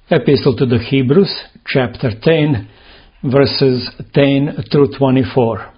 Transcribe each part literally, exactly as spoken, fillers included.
Epistle to the Hebrews, chapter ten, verses ten through twenty-four.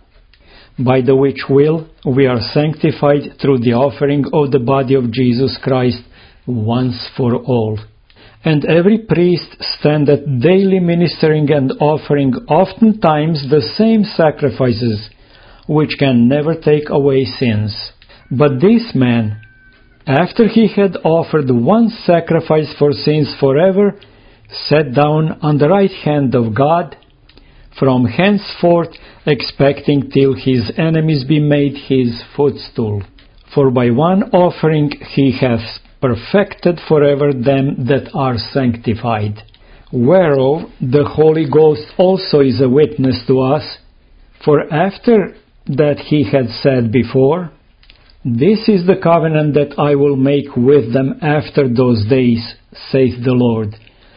By the which will we are sanctified through the offering of the body of Jesus Christ once for all. And every priest standeth daily ministering and offering oftentimes the same sacrifices, which can never take away sins. But this man, after he had offered one sacrifice for sins forever, sat down on the right hand of God, from henceforth expecting till his enemies be made his footstool. For by one offering he hath perfected forever them that are sanctified. Whereof the Holy Ghost also is a witness to us, for after that he had said before, This is the covenant that I will make with them after those days, saith the Lord.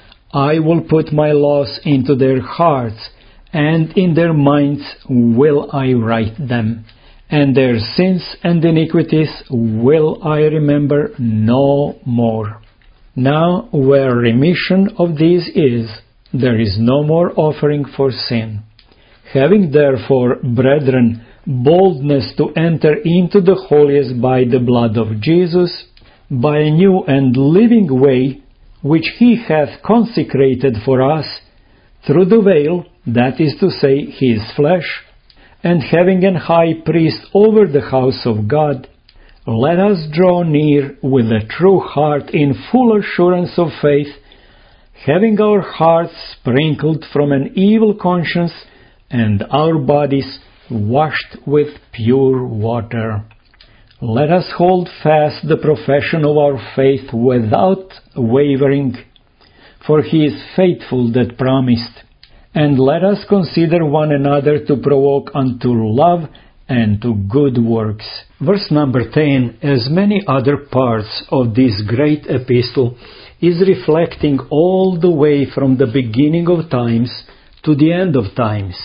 I will put my laws into their hearts, and in their minds will I write them, and their sins and iniquities will I remember no more. Now where remission of these is, there is no more offering for sin. Having therefore, brethren, boldness to enter into the holiest by the blood of Jesus, by a new and living way, which he hath consecrated for us, through the veil, that is to say, his flesh, and having an high priest over the house of God, let us draw near with a true heart in full assurance of faith, having our hearts sprinkled from an evil conscience, and our bodies washed with pure water. Let us hold fast the profession of our faith without wavering, for he is faithful that promised. And let us consider one another to provoke unto love and to good works. Verse number ten, as many other parts of this great epistle, is reflecting all the way from the beginning of times to the end of times.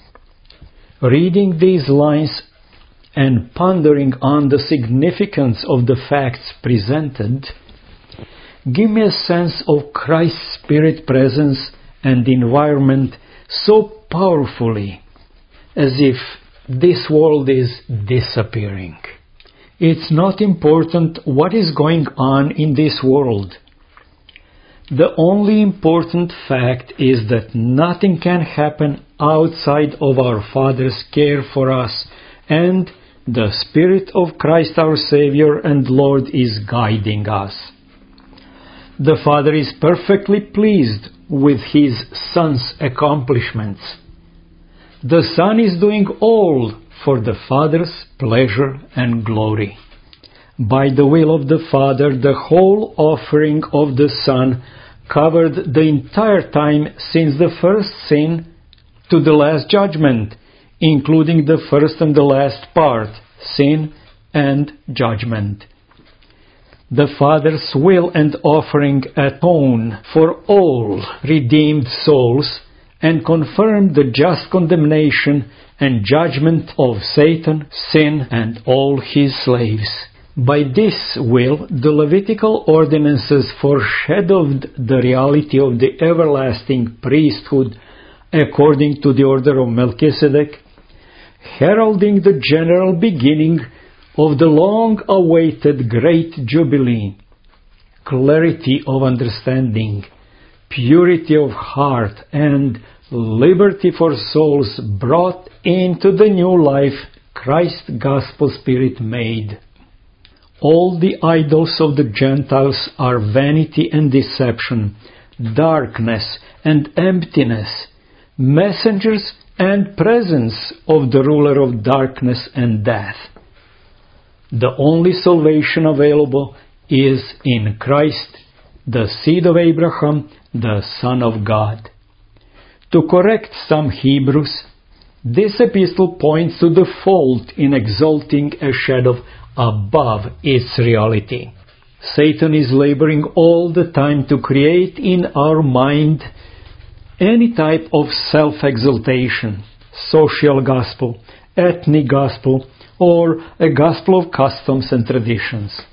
Reading these lines and pondering on the significance of the facts presented, give me a sense of Christ's Spirit presence and environment so powerfully, as if this world is disappearing. It's not important what is going on in this world. The only important fact is that nothing can happen outside of our Father's care for us, and the Spirit of Christ our Savior and Lord is guiding us. The Father is perfectly pleased with His Son's accomplishments. The Son is doing all for the Father's pleasure and glory. By the will of the Father, the whole offering of the Son covered the entire time since the first sin to the last judgment, including the first and the last part, sin and judgment. The Father's will and offering atone for all redeemed souls and confirm the just condemnation and judgment of Satan, sin, and all his slaves. By this will, the Levitical ordinances foreshadowed the reality of the everlasting priesthood according to the order of Melchizedek, heralding the general beginning of the long-awaited great jubilee, clarity of understanding, purity of heart, and liberty for souls brought into the new life Christ's gospel spirit made. All the idols of the Gentiles are vanity and deception, darkness and emptiness, messengers and presents of the ruler of darkness and death. The only salvation available is in Christ, the seed of Abraham, the Son of God. To correct some Hebrews, this epistle points to the fault in exalting a shadow above its reality. Satan is laboring all the time to create in our mind any type of self-exaltation, social gospel, ethnic gospel, or a gospel of customs and traditions.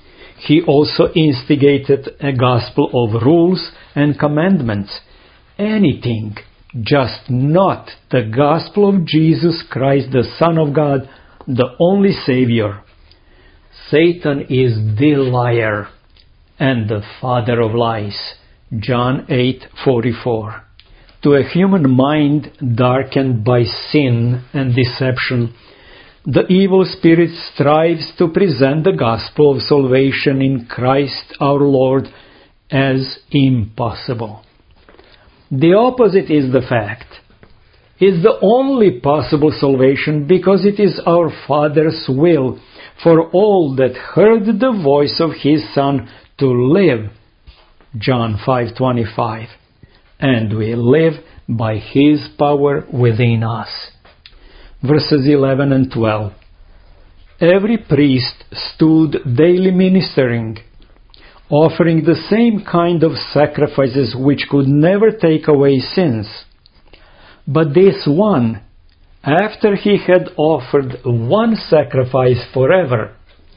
He also instigated a gospel of rules and commandments. Anything, just not the gospel of Jesus Christ, the Son of God, the only Savior. Satan is the liar and the father of lies. John eight forty-four. To a human mind darkened by sin and deception, the evil spirit strives to present the gospel of salvation in Christ our Lord as impossible. The opposite is the fact. It's the only possible salvation because it is our Father's will for all that heard the voice of His Son to live. John five twenty-five. And we live by His power within us. Verses eleven and twelve. Every priest stood daily ministering, offering the same kind of sacrifices which could never take away sins. But this one, after he had offered one sacrifice forever,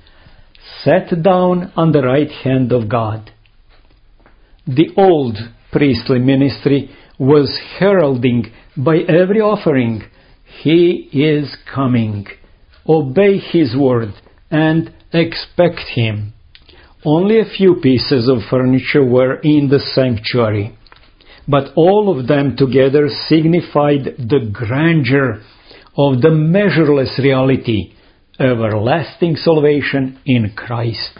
sat down on the right hand of God. The old priestly ministry was heralding by every offering, He is coming. Obey His word and expect Him. Only a few pieces of furniture were in the sanctuary, but all of them together signified the grandeur of the measureless reality, everlasting salvation in Christ.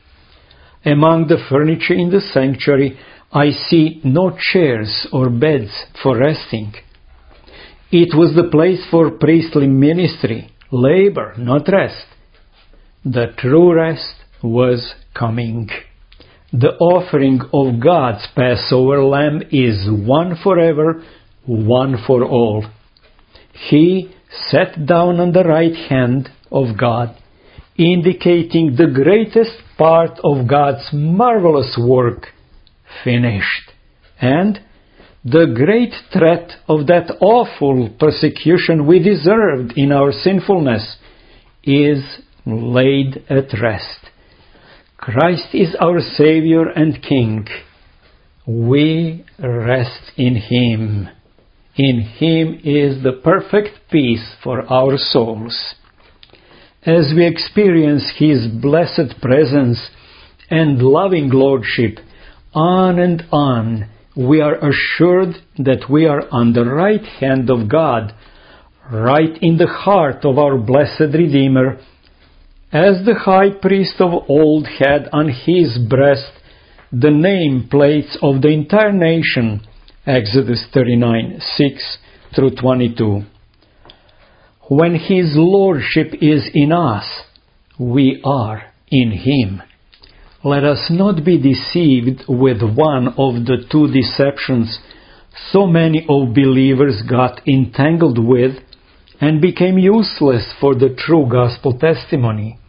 Among the furniture in the sanctuary, I see no chairs or beds for resting. It was the place for priestly ministry, labor, not rest. The true rest was coming. The offering of God's Passover lamb is one forever, one for all. He sat down on the right hand of God, indicating the greatest part of God's marvelous work, finished, and the great threat of that awful persecution we deserved in our sinfulness is laid at rest. Christ is our Savior and King. We rest in Him. In Him is the perfect peace for our souls. As we experience His blessed presence and loving lordship, on and on, we are assured that we are on the right hand of God, right in the heart of our blessed Redeemer, as the high priest of old had on his breast the name plates of the entire nation, Exodus thirty-nine, six through twenty-two. When His lordship is in us, we are in Him. Let us not be deceived with one of the two deceptions so many of believers got entangled with and became useless for the true gospel testimony.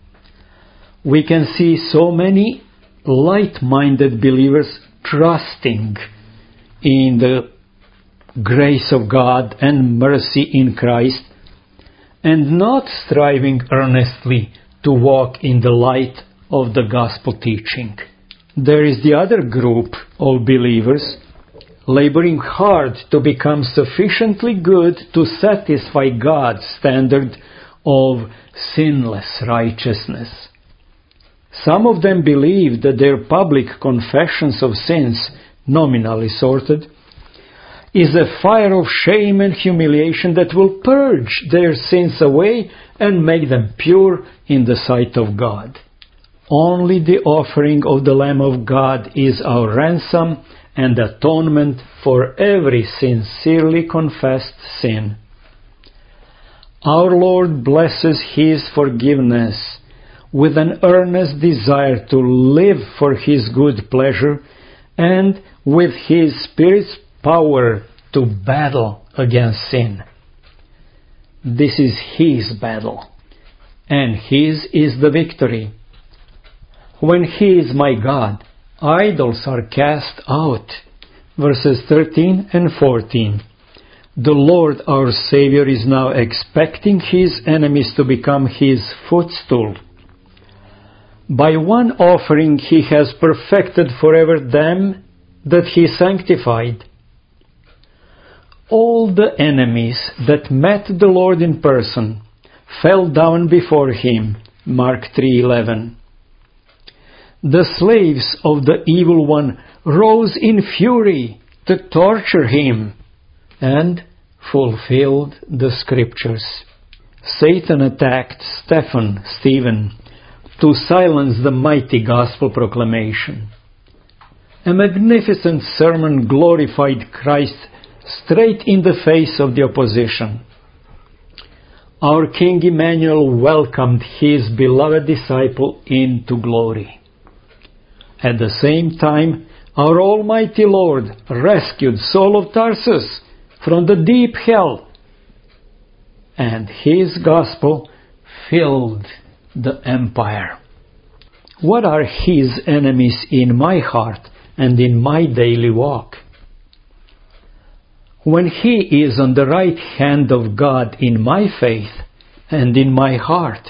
We can see so many light-minded believers trusting in the grace of God and mercy in Christ and not striving earnestly to walk in the light of the gospel teaching. There is the other group of believers laboring hard to become sufficiently good to satisfy God's standard of sinless righteousness. Some of them believe that their public confessions of sins, nominally sorted, is a fire of shame and humiliation that will purge their sins away and make them pure in the sight of God. Only the offering of the Lamb of God is our ransom and atonement for every sincerely confessed sin. Our Lord blesses His forgiveness with an earnest desire to live for His good pleasure and with His Spirit's power to battle against sin. This is His battle, and His is the victory. When He is my God, idols are cast out. Verses thirteen and fourteen. The Lord our Savior is now expecting His enemies to become His footstool. By one offering he has perfected forever them that he sanctified. All the enemies that met the Lord in person fell down before him. Mark three eleven. The slaves of the evil one rose in fury to torture him and fulfilled the scriptures. Satan attacked Stephen, Stephen, to silence the mighty gospel proclamation. A magnificent sermon glorified Christ straight in the face of the opposition. Our King Emmanuel welcomed his beloved disciple into glory. At the same time, our Almighty Lord rescued Saul of Tarsus from the deep hell, and his gospel filled the empire. What are his enemies in my heart and in my daily walk? When he is on the right hand of God in my faith and in my heart,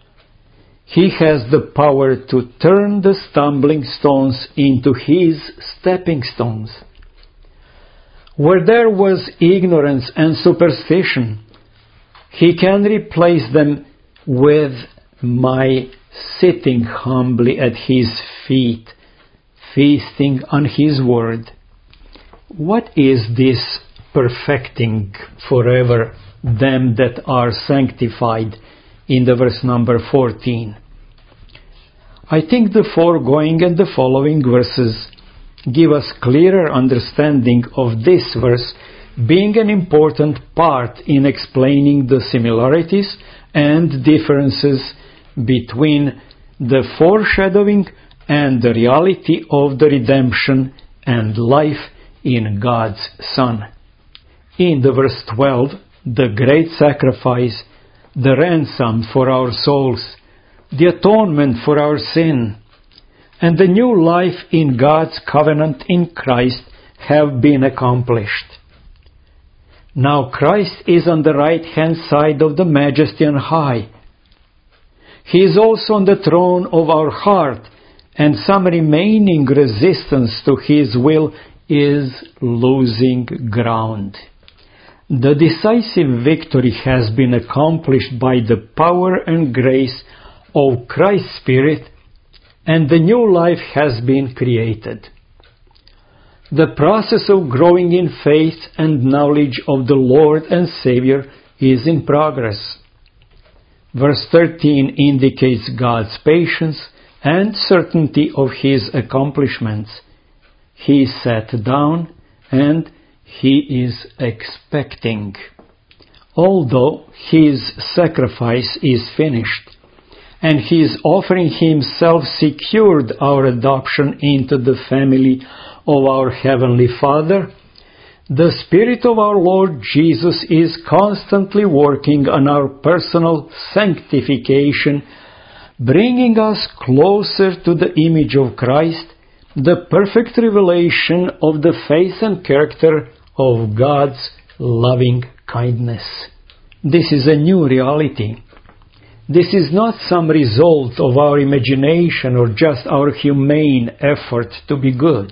he has the power to turn the stumbling stones into his stepping stones. Where there was ignorance and superstition, he can replace them with my sitting humbly at his feet, feasting on his word. What is this perfecting forever them that are sanctified in the verse number fourteen? I think the foregoing and the following verses give us clearer understanding of this verse being an important part in explaining the similarities and differences between the foreshadowing and the reality of the redemption and life in God's Son. In the verse twelve, the great sacrifice, the ransom for our souls, the atonement for our sin, and the new life in God's covenant in Christ have been accomplished. Now Christ is on the right-hand side of the Majesty on high. He is also on the throne of our heart, and some remaining resistance to his will is losing ground. The decisive victory has been accomplished by the power and grace of Christ's Spirit, and the new life has been created. The process of growing in faith and knowledge of the Lord and Savior is in progress. Verse thirteen indicates God's patience and certainty of his accomplishments. He sat down and he is expecting. Although his sacrifice is finished, and his offering himself secured our adoption into the family of our Heavenly Father, the Spirit of our Lord Jesus is constantly working on our personal sanctification, bringing us closer to the image of Christ, the perfect revelation of the face and character of God's loving kindness. This is a new reality. This is not some result of our imagination or just our humane effort to be good.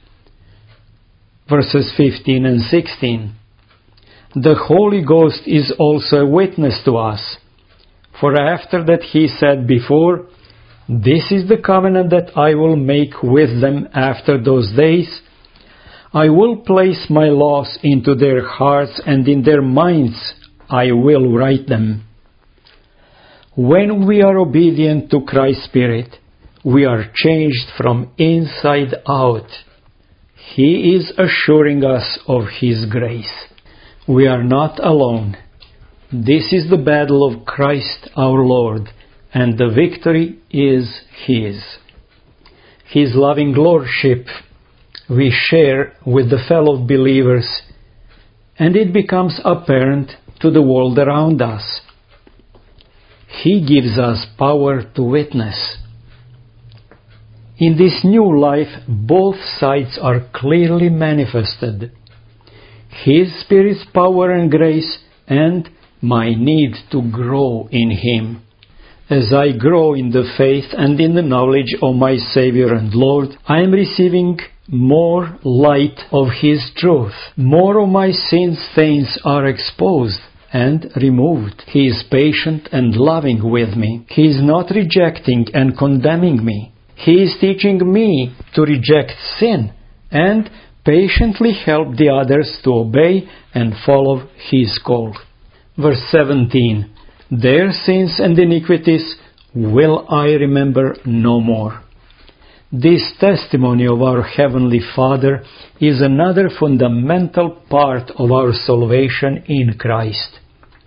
Verses fifteen and sixteen. The Holy Ghost is also a witness to us. For after that he said before, "This is the covenant that I will make with them after those days. I will place my laws into their hearts, and in their minds I will write them." When we are obedient to Christ's Spirit, we are changed from inside out. He is assuring us of His grace. We are not alone. This is the battle of Christ our Lord, and the victory is His. His loving lordship we share with the fellow believers, and it becomes apparent to the world around us. He gives us power to witness. In this new life, both sides are clearly manifested. His Spirit's power and grace, and my need to grow in Him. as I grow in the faith and in the knowledge of my Savior and Lord, I am receiving more light of His truth. More of my sin stains are exposed and removed. He is patient and loving with me. He is not rejecting and condemning me. He is teaching me to reject sin and patiently help the others to obey and follow His call. Verse seventeen. Their sins and iniquities will I remember no more. This testimony of our Heavenly Father is another fundamental part of our salvation in Christ.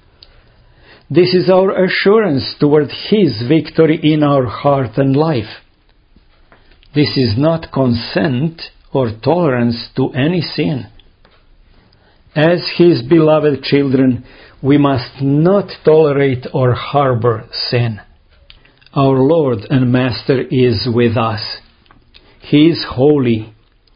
This is our assurance toward His victory in our heart and life. This is not consent or tolerance to any sin. As His beloved children, we must not tolerate or harbor sin. Our Lord and Master is with us. He is holy.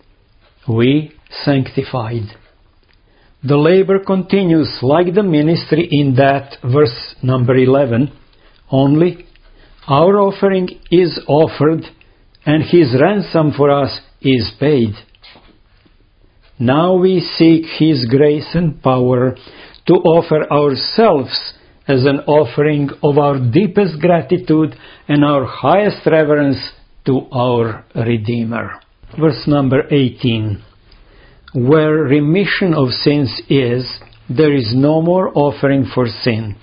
We sanctified. The labor continues like the ministry in that verse number eleven, only our offering is offered and His ransom for us is paid. Now we seek His grace and power to offer ourselves as an offering of our deepest gratitude and our highest reverence to our Redeemer. Verse number eighteen. Where remission of sins is, there is no more offering for sin.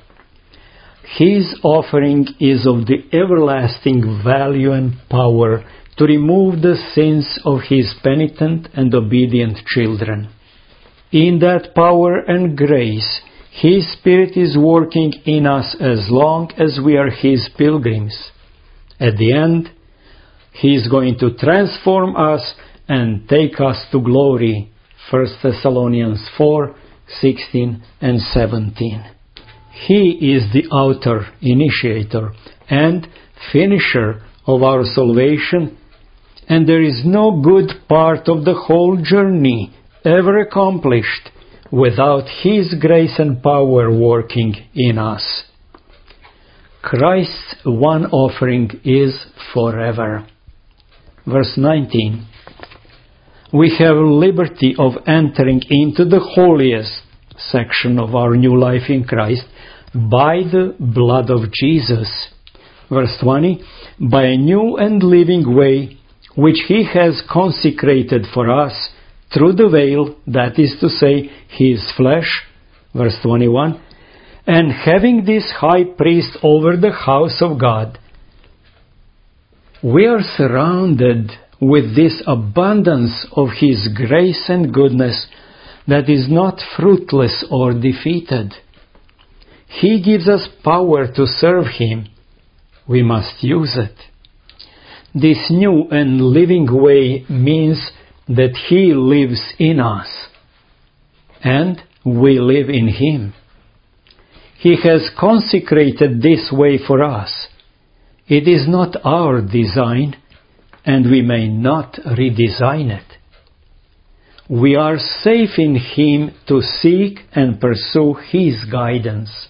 His offering is of the everlasting value and power to remove the sins of His penitent and obedient children. In that power and grace, His Spirit is working in us as long as we are His pilgrims. At the end, He is going to transform us and take us to glory. First Thessalonians four, sixteen and seventeen. He is the author, initiator, and finisher of our salvation, and there is no good part of the whole journey ever accomplished without His grace and power working in us. Christ's one offering is forever. Verse nineteen. We have liberty of entering into the holiest section of our new life in Christ by the blood of Jesus. Verse twenty. By a new and living way which He has consecrated for us through the veil, that is to say, His flesh. Verse twenty-one. And having this high priest over the house of God, we are surrounded with this abundance of His grace and goodness that is not fruitless or defeated. He gives us power to serve Him. We must use it. This new and living way means that He lives in us, and we live in Him. He has consecrated this way for us. It is not our design, and we may not redesign it. We are safe in Him to seek and pursue His guidance.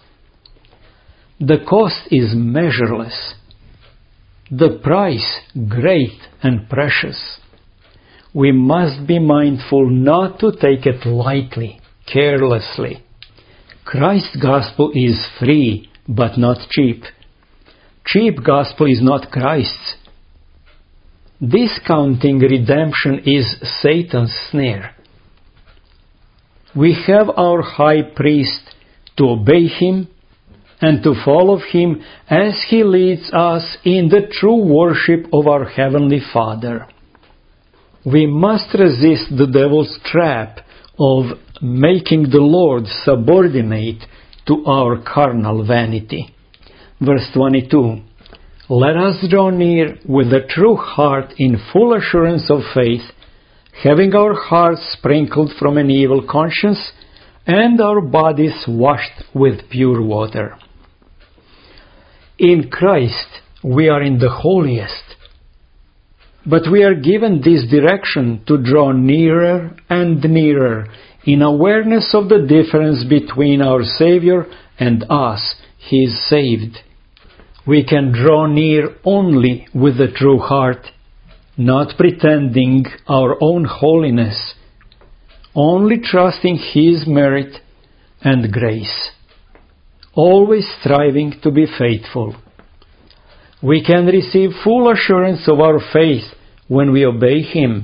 The cost is measureless, the price great and precious. We must be mindful not to take it lightly, carelessly. Christ's gospel is free, but not cheap. Cheap gospel is not Christ's. Discounting redemption is Satan's snare. We have our high priest to obey Him and to follow Him as He leads us in the true worship of our Heavenly Father. We must resist the devil's trap of making the Lord subordinate to our carnal vanity. Verse twenty-two. Let us draw near with a true heart in full assurance of faith, having our hearts sprinkled from an evil conscience and our bodies washed with pure water. In Christ we are in the holiest, but we are given this direction to draw nearer and nearer in awareness of the difference between our Savior and us, His saved. We can draw near only with a true heart, not pretending our own holiness, only trusting His merit and grace, always striving to be faithful. We can receive full assurance of our faith when we obey Him.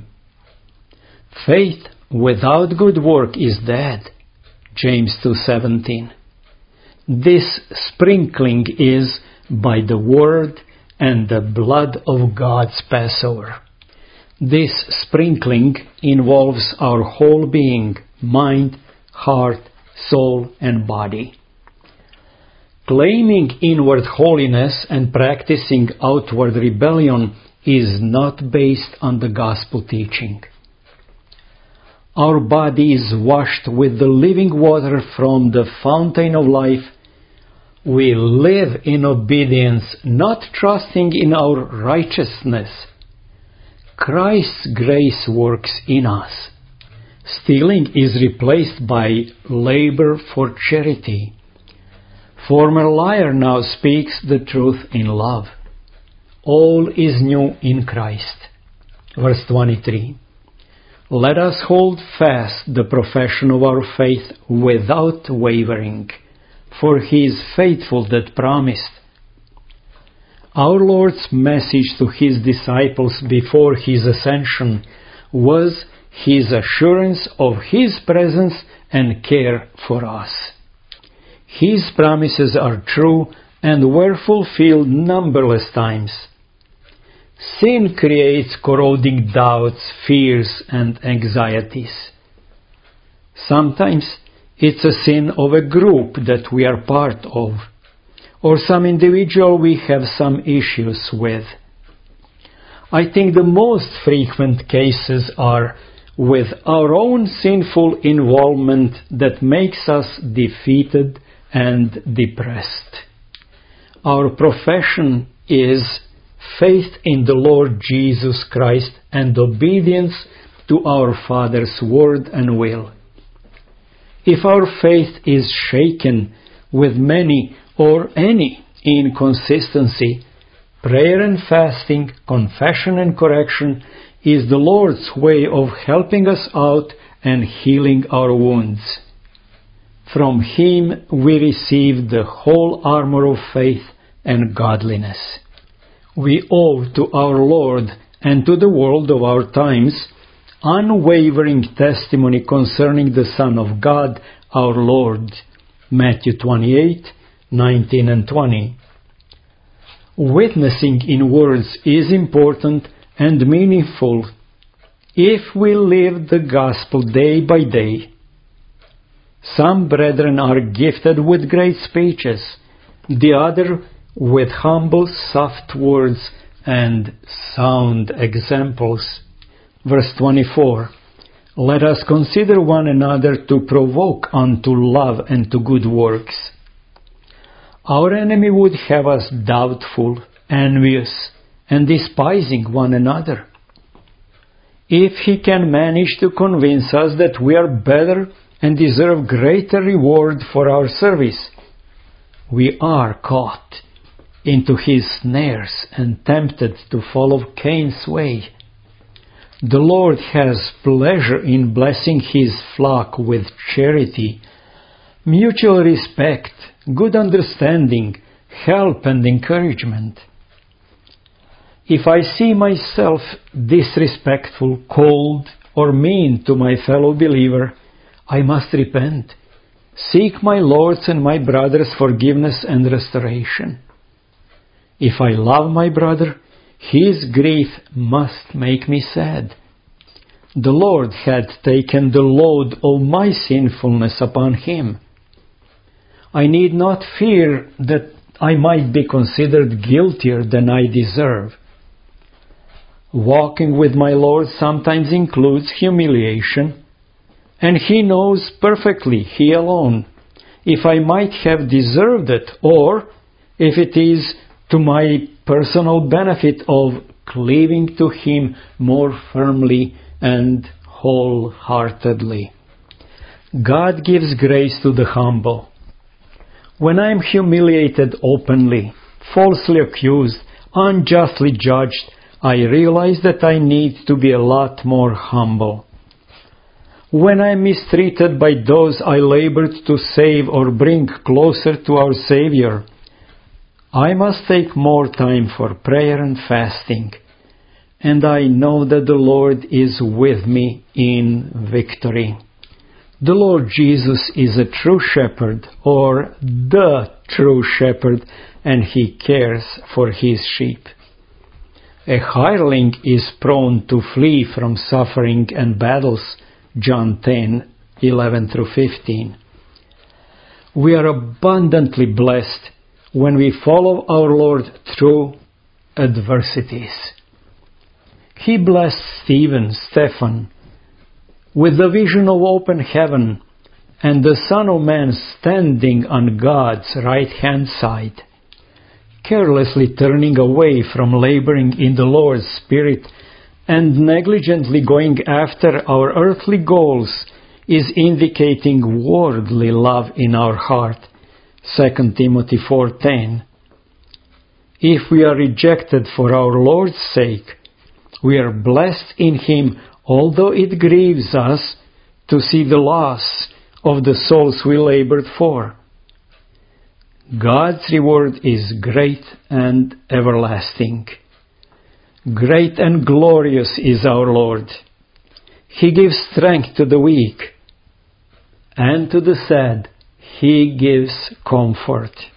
Faith without good work is dead. James two seventeen. This sprinkling is by the word and the blood of God's Passover. This sprinkling involves our whole being, mind, heart, soul, and body. Claiming inward holiness and practicing outward rebellion is not based on the gospel teaching. Our body is washed with the living water from the fountain of life. We live in obedience, not trusting in our righteousness. Christ's grace works in us. Stealing is replaced by labor for charity. Former liar now speaks the truth in love. All is new in Christ. Verse twenty-three. Let us hold fast the profession of our faith without wavering, for He is faithful that promised. Our Lord's message to His disciples before His ascension was His assurance of His presence and care for us. His promises are true and were fulfilled numberless times. Sin creates corroding doubts, fears, and anxieties. Sometimes it's a sin of a group that we are part of, or some individual we have some issues with. I think the most frequent cases are with our own sinful involvement that makes us defeated and depressed. Our profession is faith in the Lord Jesus Christ and obedience to our Father's word and will. If our faith is shaken with many or any inconsistency, prayer and fasting, confession and correction is the Lord's way of helping us out and healing our wounds. From Him we receive the whole armor of faith and godliness. We owe to our Lord and to the world of our times unwavering testimony concerning the Son of God, our Lord. Matthew twenty-eight, nineteen and twenty. Witnessing in words is important and meaningful if we live the gospel day by day. Some brethren are gifted with great speeches, the other with humble, soft words and sound examples. Verse twenty-four. Let us consider one another to provoke unto love and to good works. Our enemy would have us doubtful, envious, and despising one another. If he can manage to convince us that we are better and deserve greater reward for our service, we are caught into his snares and tempted to follow Cain's way. The Lord has pleasure in blessing His flock with charity, mutual respect, good understanding, help and encouragement. If I see myself disrespectful, cold, or mean to my fellow believer, I must repent, seek my Lord's and my brother's forgiveness and restoration. If I love my brother, his grief must make me sad. The Lord had taken the load of my sinfulness upon Him. I need not fear that I might be considered guiltier than I deserve. Walking with my Lord sometimes includes humiliation, and He knows perfectly, He alone, if I might have deserved it, or if it is to my personal benefit of cleaving to Him more firmly and wholeheartedly. God gives grace to the humble. When I am humiliated openly, falsely accused, unjustly judged, I realize that I need to be a lot more humble. When I am mistreated by those I labored to save or bring closer to our Savior, I must take more time for prayer and fasting, and I know that the Lord is with me in victory. The Lord Jesus is a true shepherd, or the true shepherd, and he cares for his sheep. A hireling is prone to flee from suffering and battles, John ten, eleven through fifteen. We are abundantly blessed when we follow our Lord through adversities. He blessed Stephen, Stephen, with the vision of open heaven and the Son of Man standing on God's right-hand side. Carelessly turning away from laboring in the Lord's Spirit and negligently going after our earthly goals is indicating worldly love in our heart, Second Timothy four ten. If we are rejected for our Lord's sake, we are blessed in Him, although it grieves us to see the loss of the souls we labored for. God's reward is great and everlasting. Great and glorious is our Lord. He gives strength to the weak, and to the sad He gives comfort.